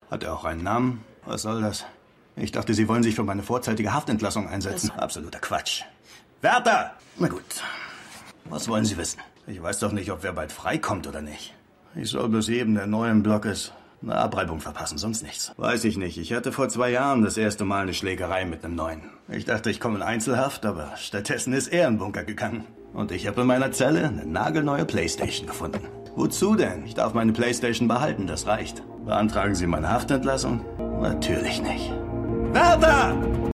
Hat er auch einen Namen? Was soll das? Ich dachte, Sie wollen sich für meine vorzeitige Haftentlassung einsetzen. Absoluter Quatsch. Wärter! Na gut. Was wollen Sie wissen? Ich weiß doch nicht, ob wer bald freikommt oder nicht. Ich soll bloß jedem, der neu im Block ist, eine Abreibung verpassen, sonst nichts. Weiß ich nicht. Ich hatte vor 2 Jahren das erste Mal eine Schlägerei mit einem Neuen. Ich dachte, ich komme in Einzelhaft, aber stattdessen ist er in den Bunker gegangen. Und ich habe in meiner Zelle eine nagelneue Playstation gefunden. Wozu denn? Ich darf meine Playstation behalten, das reicht. Beantragen Sie meine Haftentlassung? Natürlich nicht. Wärter!